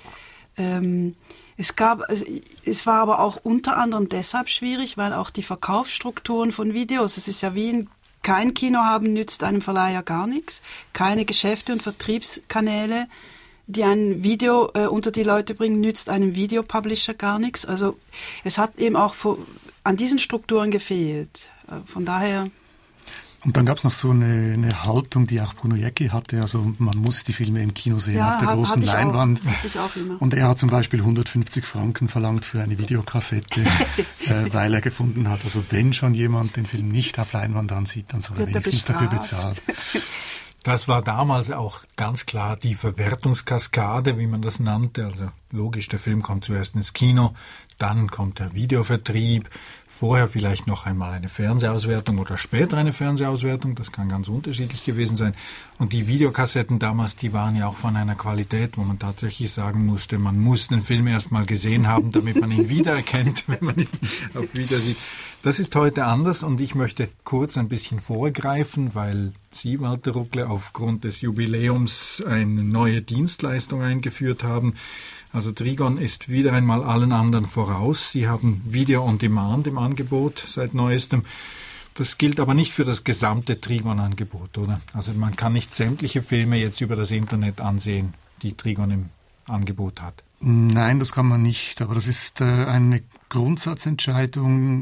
Es war aber auch unter anderem deshalb schwierig, weil auch die Verkaufsstrukturen von Videos, es ist ja wie ein Kein Kino haben nützt einem Verleiher gar nichts. Keine Geschäfte und Vertriebskanäle, die ein Video unter die Leute bringen, nützt einem Videopublisher gar nichts. Also es hat eben auch an diesen Strukturen gefehlt. Von daher... Und dann gab es noch so eine Haltung, die auch Bruno Jäcki hatte. Also man muss die Filme im Kino sehen, auf der großen Leinwand. Ich auch immer. Und er hat zum Beispiel 150 Franken verlangt für eine Videokassette, weil er gefunden hat, also wenn schon jemand den Film nicht auf Leinwand ansieht, dann soll er wenigstens dafür bezahlen. Das war damals auch ganz klar die Verwertungskaskade, wie man das nannte. Also logisch, der Film kommt zuerst ins Kino, dann kommt der Videovertrieb, vorher vielleicht noch einmal eine Fernsehauswertung oder später eine Fernsehauswertung, das kann ganz unterschiedlich gewesen sein. Und die Videokassetten damals, die waren ja auch von einer Qualität, wo man tatsächlich sagen musste, man muss den Film erst mal gesehen haben, damit man ihn wiedererkennt, wenn man ihn auf Video sieht. Das ist heute anders und ich möchte kurz ein bisschen vorgreifen, weil Sie, Walter Ruckle, aufgrund des Jubiläums eine neue Dienstleistung eingeführt haben. Also Trigon ist wieder einmal allen anderen voraus. Sie haben Video on Demand im Angebot seit neuestem. Das gilt aber nicht für das gesamte Trigon-Angebot, oder? Also man kann nicht sämtliche Filme jetzt über das Internet ansehen, die Trigon im Angebot hat. Nein, das kann man nicht, aber das ist eine Grundsatzentscheidung.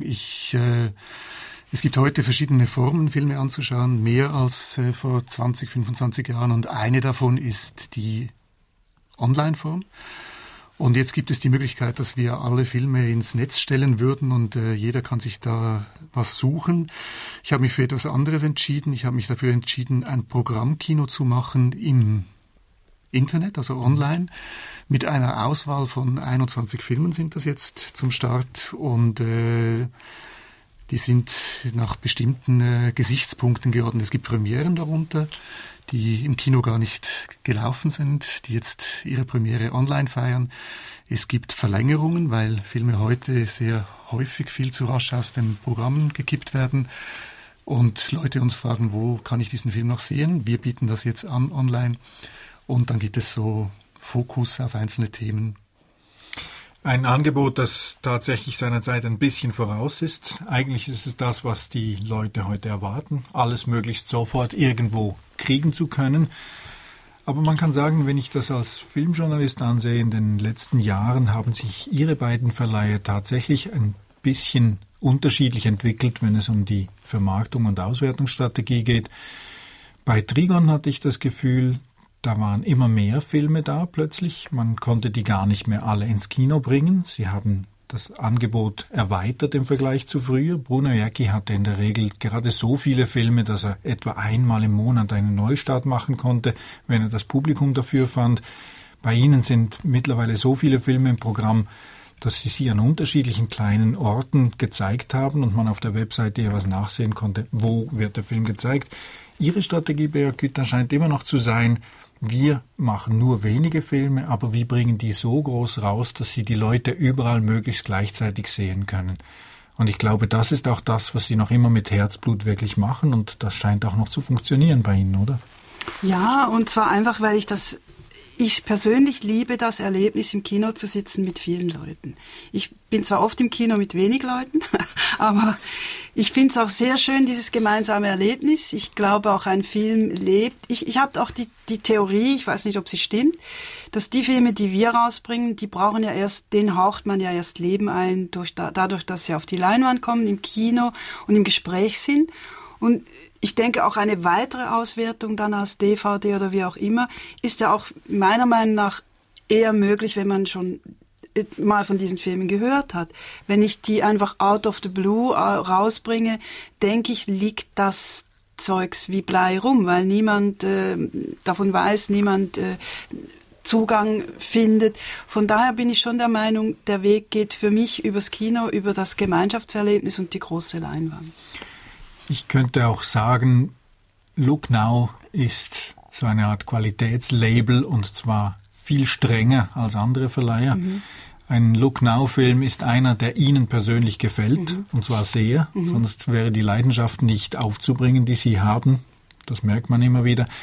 Es gibt heute verschiedene Formen, Filme anzuschauen, mehr als vor 20, 25 Jahren, und eine davon ist die Online-Form. Und jetzt gibt es die Möglichkeit, dass wir alle Filme ins Netz stellen würden und jeder kann sich da was suchen. Ich habe mich für etwas anderes entschieden. Ich habe mich dafür entschieden, ein Programmkino zu machen im Internet, also online, mit einer Auswahl von 21 Filmen sind das jetzt zum Start, und die sind nach bestimmten Gesichtspunkten geordnet. Es gibt Premieren darunter, die im Kino gar nicht gelaufen sind, die jetzt ihre Premiere online feiern. Es gibt Verlängerungen, weil Filme heute sehr häufig viel zu rasch aus den Programmen gekippt werden und Leute uns fragen, wo kann ich diesen Film noch sehen? Wir bieten das jetzt an online. Und dann gibt es so Fokus auf einzelne Themen. Ein Angebot, das tatsächlich seiner Zeit ein bisschen voraus ist. Eigentlich ist es das, was die Leute heute erwarten, alles möglichst sofort irgendwo kriegen zu können. Aber man kann sagen, wenn ich das als Filmjournalist ansehe, in den letzten Jahren haben sich Ihre beiden Verleiher tatsächlich ein bisschen unterschiedlich entwickelt, wenn es um die Vermarktung und Auswertungsstrategie geht. Bei Trigon hatte ich das Gefühl, da waren immer mehr Filme da plötzlich. Man konnte die gar nicht mehr alle ins Kino bringen. Sie haben das Angebot erweitert im Vergleich zu früher. Bruno Jäcki hatte in der Regel gerade so viele Filme, dass er etwa einmal im Monat einen Neustart machen konnte, wenn er das Publikum dafür fand. Bei Ihnen sind mittlerweile so viele Filme im Programm, dass Sie an unterschiedlichen kleinen Orten gezeigt haben und man auf der Webseite etwas nachsehen konnte, wo wird der Film gezeigt. Ihre Strategie bei Jacquita scheint immer noch zu sein, wir machen nur wenige Filme, aber wir bringen die so groß raus, dass sie die Leute überall möglichst gleichzeitig sehen können. Und ich glaube, das ist auch das, was Sie noch immer mit Herzblut wirklich machen, und das scheint auch noch zu funktionieren bei Ihnen, oder? Ja, und zwar einfach, weil ich persönlich liebe das Erlebnis, im Kino zu sitzen mit vielen Leuten. Ich bin zwar oft im Kino mit wenig Leuten, aber ich finde es auch sehr schön, dieses gemeinsame Erlebnis. Ich glaube auch, ein Film lebt. Ich habe auch die Theorie, ich weiß nicht, ob sie stimmt, dass die Filme, die wir rausbringen, die brauchen ja erst, denen haucht man ja erst Leben ein, dadurch, dass sie auf die Leinwand kommen, im Kino und im Gespräch sind. Und ich denke, auch eine weitere Auswertung dann als DVD oder wie auch immer, ist ja auch meiner Meinung nach eher möglich, wenn man schon mal von diesen Filmen gehört hat. Wenn ich die einfach out of the blue rausbringe, denke ich, liegt das Zeugs wie Blei rum, weil niemand davon weiß, niemand Zugang findet. Von daher bin ich schon der Meinung, der Weg geht für mich übers Kino, über das Gemeinschaftserlebnis und die große Leinwand. Ich könnte auch sagen, Look Now ist so eine Art Qualitätslabel, und zwar viel strenger als andere Verleiher. Mhm. Ein Look Now-Film ist einer, der Ihnen persönlich gefällt, und zwar sehr, sonst wäre die Leidenschaft nicht aufzubringen, die Sie haben. Das merkt man immer wieder.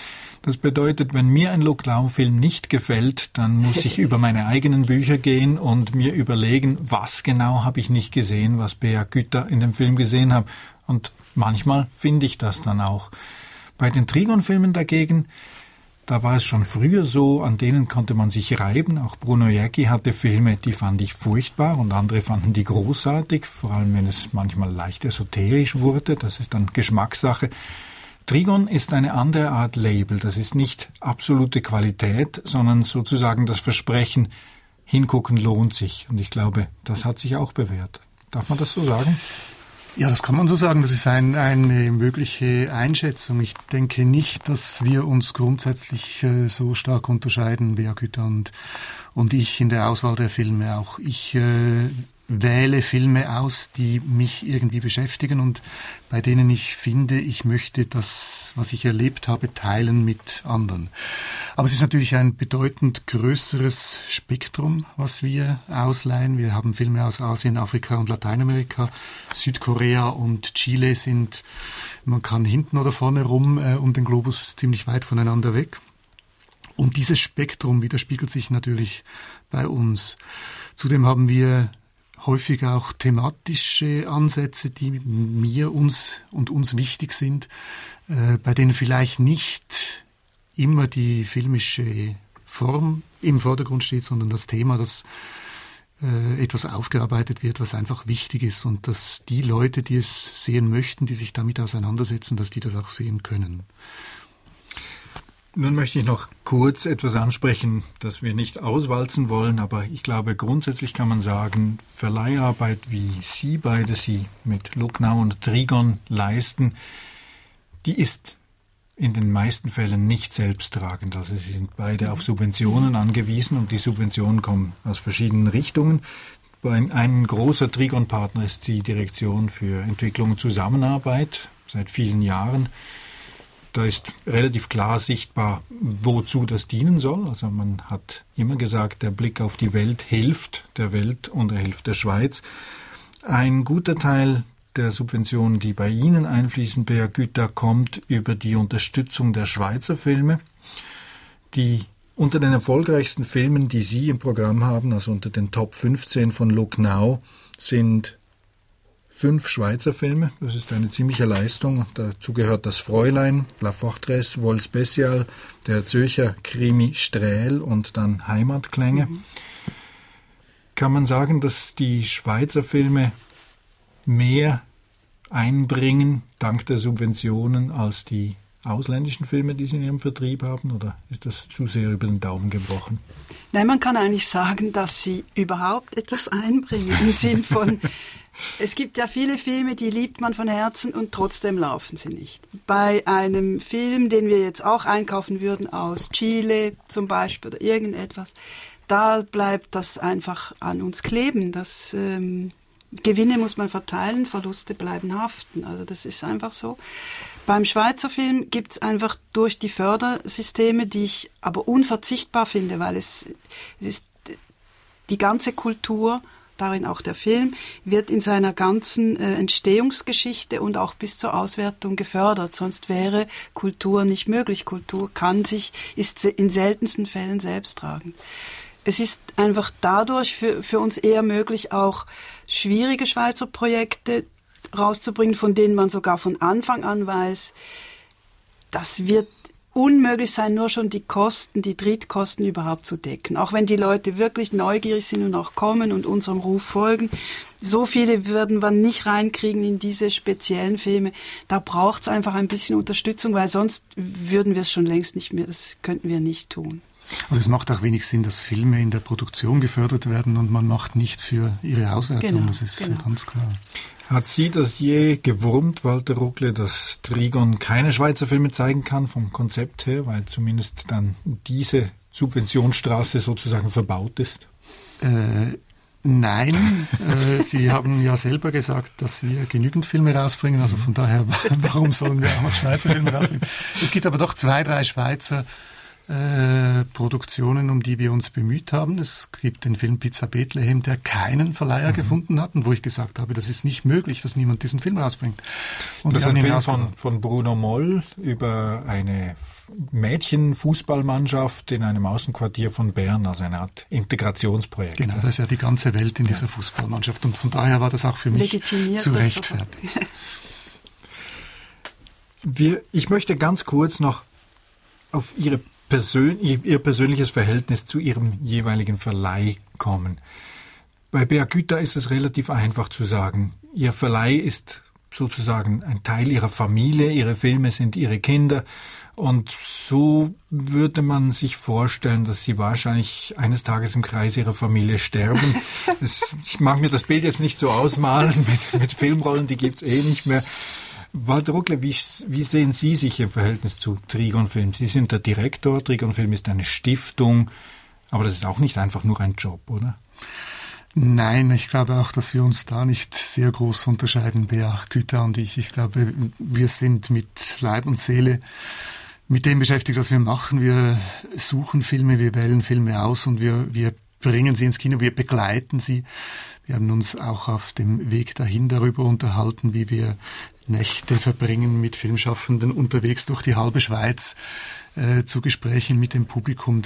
Das bedeutet, wenn mir ein Lucklau-Film nicht gefällt, dann muss ich über meine eigenen Bücher gehen und mir überlegen, was genau habe ich nicht gesehen, was Beat Güter in dem Film gesehen hat. Und manchmal finde ich das dann auch. Bei den Trigon-Filmen dagegen, da war es schon früher so, an denen konnte man sich reiben. Auch Bruno Jäcki hatte Filme, die fand ich furchtbar und andere fanden die großartig, vor allem wenn es manchmal leicht esoterisch wurde. Das ist dann Geschmackssache. Trigon ist eine andere Art Label. Das ist nicht absolute Qualität, sondern sozusagen das Versprechen, hingucken lohnt sich. Und ich glaube, das hat sich auch bewährt. Darf man das so sagen? Ja, das kann man so sagen. Das ist eine mögliche Einschätzung. Ich denke nicht, dass wir uns grundsätzlich so stark unterscheiden, Beat Güter und ich, in der Auswahl der Filme. Auch ich wähle Filme aus, die mich irgendwie beschäftigen und bei denen ich finde, ich möchte das, was ich erlebt habe, teilen mit anderen. Aber es ist natürlich ein bedeutend größeres Spektrum, was wir ausleihen. Wir haben Filme aus Asien, Afrika und Lateinamerika. Südkorea und Chile sind, man kann hinten oder vorne rum um den Globus ziemlich weit voneinander weg. Und dieses Spektrum widerspiegelt sich natürlich bei uns. Zudem haben wir häufig auch thematische Ansätze, die uns wichtig sind, bei denen vielleicht nicht immer die filmische Form im Vordergrund steht, sondern das Thema, dass etwas aufgearbeitet wird, was einfach wichtig ist und dass die Leute, die es sehen möchten, die sich damit auseinandersetzen, dass die das auch sehen können. Nun möchte ich noch kurz etwas ansprechen, das wir nicht auswalzen wollen, aber ich glaube, grundsätzlich kann man sagen, Verleiharbeit, wie Sie beide sie mit Lucknow und Trigon leisten, die ist in den meisten Fällen nicht selbsttragend. Also sie sind beide auf Subventionen angewiesen und die Subventionen kommen aus verschiedenen Richtungen. Ein großer Trigon-Partner ist die Direktion für Entwicklung und Zusammenarbeit seit vielen Jahren. Da ist relativ klar sichtbar, wozu das dienen soll. Also man hat immer gesagt, der Blick auf die Welt hilft der Welt und er hilft der Schweiz. Ein guter Teil der Subventionen, die bei Ihnen einfließen, Beat Güter, kommt über die Unterstützung der Schweizer Filme. Die unter den erfolgreichsten Filmen, die Sie im Programm haben, also unter den Top 15 von Lucknow, sind 5 Schweizer Filme. Das ist eine ziemliche Leistung. Dazu gehört das Fräulein, La Forteresse, Vol Spécial, der Zürcher Krimi Strähl und dann Heimatklänge. Kann man sagen, dass die Schweizer Filme mehr einbringen, dank der Subventionen, als die ausländischen Filme, die Sie in Ihrem Vertrieb haben? Oder ist das zu sehr über den Daumen gebrochen? Nein, man kann eigentlich sagen, dass sie überhaupt etwas einbringen, im Sinn von, es gibt ja viele Filme, die liebt man von Herzen und trotzdem laufen sie nicht. Bei einem Film, den wir jetzt auch einkaufen würden, aus Chile zum Beispiel oder irgendetwas, da bleibt das einfach an uns kleben. Das Gewinne muss man verteilen, Verluste bleiben haften. Also das ist einfach so. Beim Schweizer Film gibt es einfach durch die Fördersysteme, die ich aber unverzichtbar finde, weil es ist die ganze Kultur, darin auch der Film, wird in seiner ganzen Entstehungsgeschichte und auch bis zur Auswertung gefördert. Sonst wäre Kultur nicht möglich. Kultur ist in seltensten Fällen selbsttragend. Es ist einfach dadurch für uns eher möglich, auch schwierige Schweizer Projekte rauszubringen, von denen man sogar von Anfang an weiß, das wird unmöglich sein, nur schon die Drittkosten überhaupt zu decken. Auch wenn die Leute wirklich neugierig sind und auch kommen und unserem Ruf folgen, so viele würden wir nicht reinkriegen in diese speziellen Filme. Da braucht es einfach ein bisschen Unterstützung, weil sonst würden wir es schon längst nicht mehr, das könnten wir nicht tun. Also es macht auch wenig Sinn, dass Filme in der Produktion gefördert werden und man macht nichts für ihre Auswertung. Genau, das ist ganz klar. Hat Sie das je gewurmt, Walter Ruckle, dass Trigon keine Schweizer Filme zeigen kann vom Konzept her, weil zumindest dann diese Subventionsstraße sozusagen verbaut ist? Nein, Sie haben ja selber gesagt, dass wir genügend Filme rausbringen, also von daher, warum sollen wir auch noch Schweizer Filme rausbringen? Es gibt aber doch 2, 3 Schweizer Produktionen, um die wir uns bemüht haben. Es gibt den Film Pizza Bethlehem, der keinen Verleiher gefunden hat und wo ich gesagt habe, das ist nicht möglich, dass niemand diesen Film rausbringt. Und das ist ein Film von Bruno Moll über eine Mädchenfußballmannschaft in einem Außenquartier von Bern, also eine Art Integrationsprojekt. Genau, da ist ja die ganze Welt in dieser Fußballmannschaft und von daher war das auch für mich zu rechtfertigen. Ich möchte ganz kurz noch auf Ihr persönliches Verhältnis zu Ihrem jeweiligen Verleih kommen. Bei Bergüta ist es relativ einfach zu sagen, Ihr Verleih ist sozusagen ein Teil Ihrer Familie, Ihre Filme sind Ihre Kinder und so würde man sich vorstellen, dass Sie wahrscheinlich eines Tages im Kreis Ihrer Familie sterben. Ich mag mir das Bild jetzt nicht so ausmalen mit Filmrollen, die gibt's nicht mehr. Walter Ruckle, wie sehen Sie sich im Verhältnis zu Trigon Film? Sie sind der Direktor, Trigon Film ist eine Stiftung, aber das ist auch nicht einfach nur ein Job, oder? Nein, ich glaube auch, dass wir uns da nicht sehr groß unterscheiden, Bergüta und ich. Ich glaube, wir sind mit Leib und Seele mit dem beschäftigt, was wir machen. Wir suchen Filme, wir wählen Filme aus und wir bringen sie ins Kino, wir begleiten sie. Wir haben uns auch auf dem Weg dahin darüber unterhalten, wie wir Nächte verbringen mit Filmschaffenden unterwegs durch die halbe Schweiz zu Gesprächen mit dem Publikum.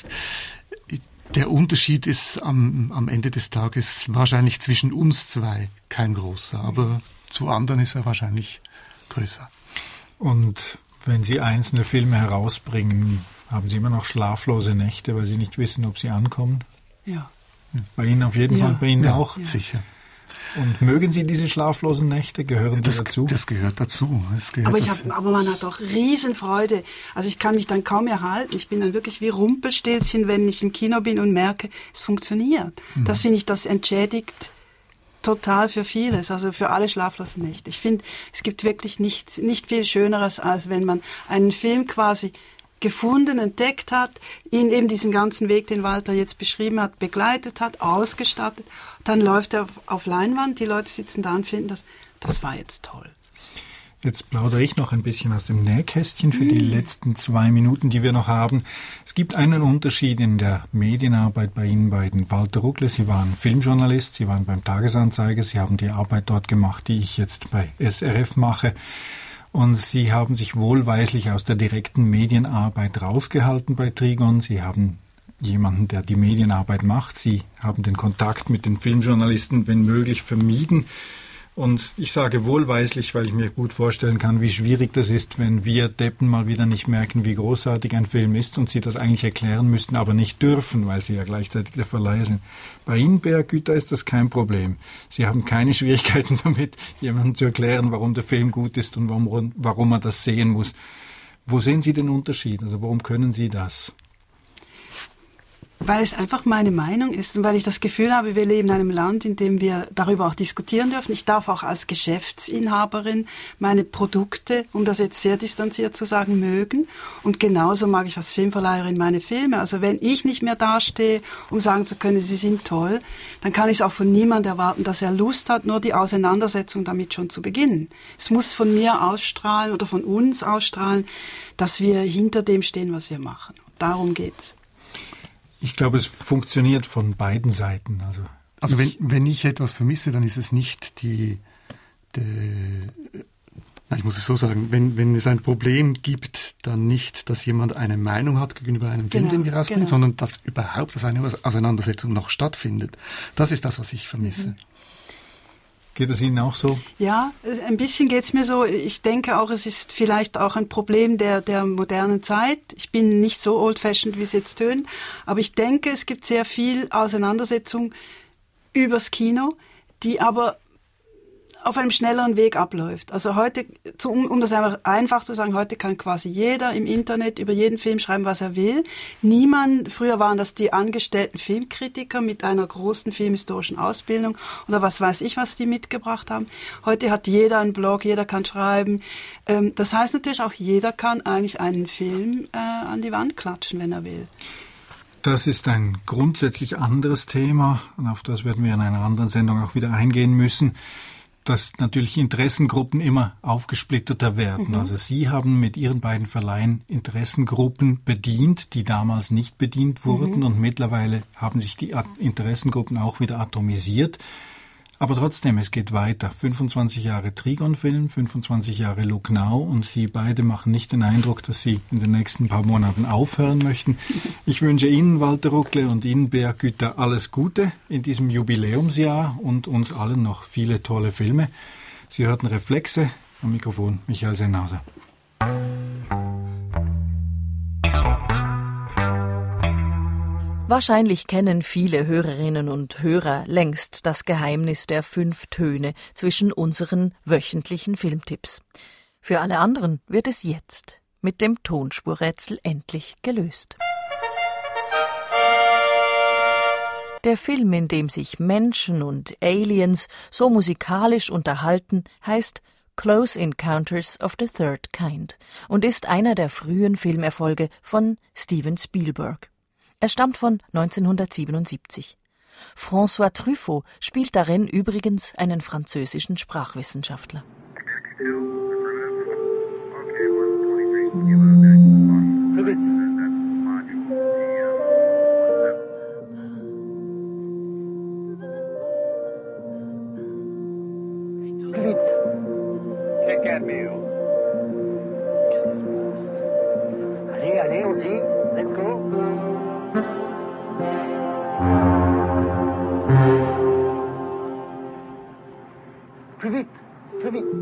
Der Unterschied ist am Ende des Tages wahrscheinlich zwischen uns zwei kein großer, aber zu anderen ist er wahrscheinlich größer. Und wenn Sie einzelne Filme herausbringen, haben Sie immer noch schlaflose Nächte, weil Sie nicht wissen, ob sie ankommen? Ja. Bei Ihnen auf jeden Fall, bei Ihnen auch? Ja. Sicher. Und mögen Sie diese schlaflosen Nächte? Gehören die dazu? Das gehört dazu. Aber man hat doch Riesenfreude. Also ich kann mich dann kaum erhalten. Ich bin dann wirklich wie Rumpelstilzchen, wenn ich im Kino bin und merke, es funktioniert. Mhm. Das finde ich, das entschädigt total für vieles, also für alle schlaflosen Nächte. Ich finde, es gibt wirklich nicht viel Schöneres, als wenn man einen Film quasi gefunden, entdeckt hat, ihn eben diesen ganzen Weg, den Walter jetzt beschrieben hat, begleitet hat, ausgestattet. Dann läuft er auf Leinwand, die Leute sitzen da und finden das war jetzt toll. Jetzt plaudere ich noch ein bisschen aus dem Nähkästchen für die letzten 2 Minuten, die wir noch haben. Es gibt einen Unterschied in der Medienarbeit bei Ihnen beiden. Walter Ruckle, Sie waren Filmjournalist, Sie waren beim Tagesanzeiger, Sie haben die Arbeit dort gemacht, die ich jetzt bei SRF mache. Und Sie haben sich wohlweislich aus der direkten Medienarbeit rausgehalten bei Trigon. Sie haben jemanden, der die Medienarbeit macht. Sie haben den Kontakt mit den Filmjournalisten, wenn möglich, vermieden. Und ich sage wohlweislich, weil ich mir gut vorstellen kann, wie schwierig das ist, wenn wir Deppen mal wieder nicht merken, wie großartig ein Film ist und Sie das eigentlich erklären müssten, aber nicht dürfen, weil Sie ja gleichzeitig der Verleiher sind. Bei Ihnen, Bergüta, ist das kein Problem. Sie haben keine Schwierigkeiten damit, jemandem zu erklären, warum der Film gut ist und warum man das sehen muss. Wo sehen Sie den Unterschied? Also warum können Sie das? Weil es einfach meine Meinung ist und weil ich das Gefühl habe, wir leben in einem Land, in dem wir darüber auch diskutieren dürfen. Ich darf auch als Geschäftsinhaberin meine Produkte, um das jetzt sehr distanziert zu sagen, mögen. Und genauso mag ich als Filmverleiherin meine Filme. Also wenn ich nicht mehr dastehe, um sagen zu können, sie sind toll, dann kann ich es auch von niemandem erwarten, dass er Lust hat, nur die Auseinandersetzung damit schon zu beginnen. Es muss von mir ausstrahlen oder von uns ausstrahlen, dass wir hinter dem stehen, was wir machen. Darum geht's. Ich glaube, es funktioniert von beiden Seiten. Also wenn ich etwas vermisse, dann ist es nicht ich muss es so sagen, wenn es ein Problem gibt, dann nicht, dass jemand eine Meinung hat gegenüber einem Film, den wir rausbringen, sondern dass überhaupt eine Auseinandersetzung noch stattfindet. Das ist das, was ich vermisse. Mhm. Geht es Ihnen auch so? Ja, ein bisschen geht's mir so. Ich denke auch, es ist vielleicht auch ein Problem der modernen Zeit. Ich bin nicht so old-fashioned, wie es jetzt tönt, aber ich denke, es gibt sehr viel Auseinandersetzung übers Kino, die aber auf einem schnelleren Weg abläuft. Also heute, um das einfach zu sagen, heute kann quasi jeder im Internet über jeden Film schreiben, was er will. Früher waren das die angestellten Filmkritiker mit einer großen filmhistorischen Ausbildung oder was weiß ich, was die mitgebracht haben. Heute hat jeder einen Blog, jeder kann schreiben. Das heißt natürlich auch, jeder kann eigentlich einen Film an die Wand klatschen, wenn er will. Das ist ein grundsätzlich anderes Thema und auf das werden wir in einer anderen Sendung auch wieder eingehen müssen. dass natürlich Interessengruppen immer aufgesplitterter werden. Also Sie haben mit Ihren beiden Verleihen Interessengruppen bedient, die damals nicht bedient wurden, und mittlerweile haben sich die Interessengruppen auch wieder atomisiert. Aber trotzdem, es geht weiter. 25 Jahre Trigon-Film, 25 Jahre Lucknow, und Sie beide machen nicht den Eindruck, dass Sie in den nächsten paar Monaten aufhören möchten. Ich wünsche Ihnen, Walter Ruckle, und Ihnen, Bea Güter, alles Gute in diesem Jubiläumsjahr und uns allen noch viele tolle Filme. Sie hörten Reflexe, am Mikrofon Michael Sennhauser. Wahrscheinlich kennen viele Hörerinnen und Hörer längst das Geheimnis der 5 Töne zwischen unseren wöchentlichen Filmtipps. Für alle anderen wird es jetzt mit dem Tonspurrätsel endlich gelöst. Der Film, in dem sich Menschen und Aliens so musikalisch unterhalten, heißt Close Encounters of the Third Kind und ist einer der frühen Filmerfolge von Steven Spielberg. Er stammt von 1977. François Truffaut spielt darin übrigens einen französischen Sprachwissenschaftler. Plus vite. Plus vite. Check at me. Qu'est-ce qui se passe? Allez, allez, on y. Let's go. Plus vite, plus vite.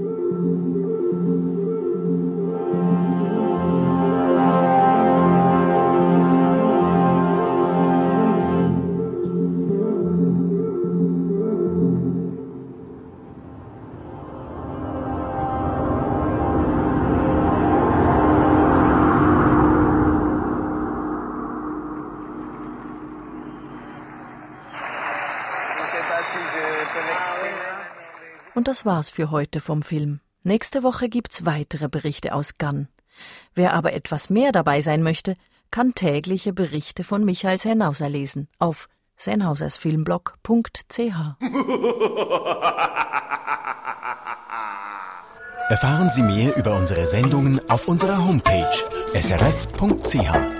Und das war's für heute vom Film. Nächste Woche gibt's weitere Berichte aus Cannes. Wer aber etwas mehr dabei sein möchte, kann tägliche Berichte von Michael Sennhauser lesen auf sennhausersfilmblog.ch. Erfahren Sie mehr über unsere Sendungen auf unserer Homepage srf.ch.